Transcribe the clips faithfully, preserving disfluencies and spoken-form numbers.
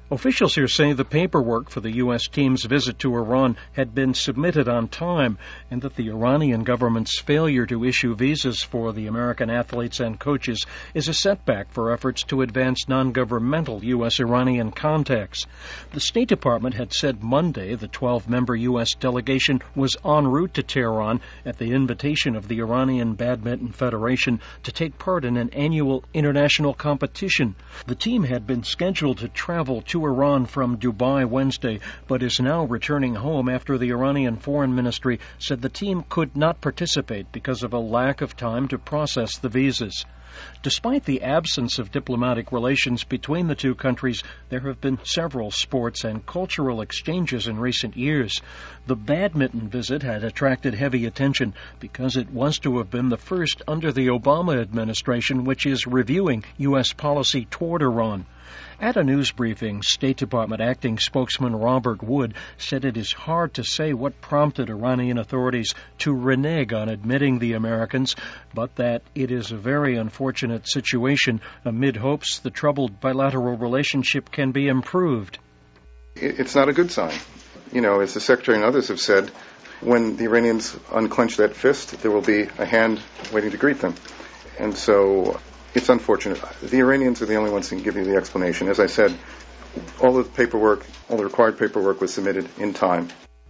Officials here say the paperwork for the U S team's visit to Iran had been submitted on time and that the Iranian government's failure to issue visas for the American athletes and coaches is a setback for efforts to advance non-governmental U S-Iranian contacts. The State Department had said Monday the twelve-member U S delegation was en route to Tehran at the invitation of the Iranian Badminton Federation to take part in an annual international competition. The team had been scheduled to travel to to Iran from Dubai Wednesday, but is now returning home after the Iranian Foreign Ministry said the team could not participate because of a lack of time to process the visas. Despite the absence of diplomatic relations between the two countries, there have been several sports and cultural exchanges in recent years. The badminton visit had attracted heavy attention because it was to have been the first under the Obama administration which is reviewing U S policy toward Iran. At a news briefing, State Department acting spokesman Robert Wood said it is hard to say what prompted Iranian authorities to renege on admitting the Americans, but that it is a very unfortunate situation amid hopes the troubled bilateral relationship can be improved. It's not a good sign. You know, as the Secretary and others have said, when the Iranians unclench that fist, there will be a hand waiting to greet them. And so it's unfortunate. The Iranians are the only ones who can give you the explanation. As I said, all of the paperwork, all the required paperwork was submitted in time.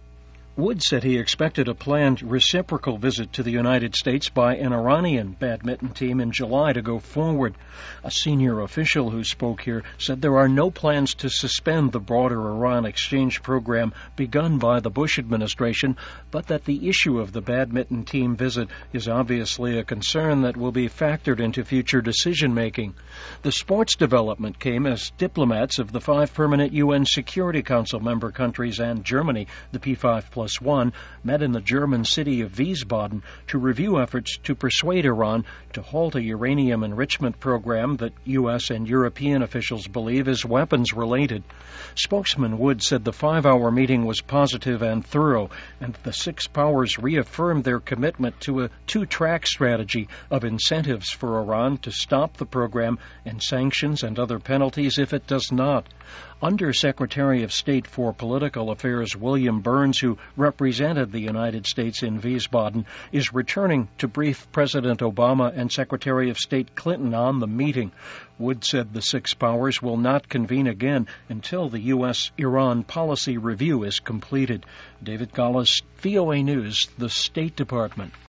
Wood said he expected a planned reciprocal visit to the United States by an Iranian badminton team in July to go forward. A senior official who spoke here said there are no plans to suspend the broader Iran exchange program begun by the Bush administration, but that the issue of the badminton team visit is obviously a concern that will be factored into future decision-making. The sports development came as diplomats of the five permanent U N Security Council member countries and Germany, the P five plus one, met in the German city of Wiesbaden to review efforts to persuade Iran to halt a uranium enrichment program that U S and European officials believe is weapons-related. Spokesman Wood said the five-hour meeting was positive and thorough, and the six powers reaffirmed their commitment to a two-track strategy of incentives for Iran to stop the program and sanctions and other penalties if it does not. Under Secretary of State for Political Affairs William Burns, who represented the United States in Wiesbaden, is returning to brief President Obama and Secretary of State Clinton on the meeting. Wood said the six powers will not convene again until the U S Iran policy review is completed. David Gaulis, V O A News, the State Department.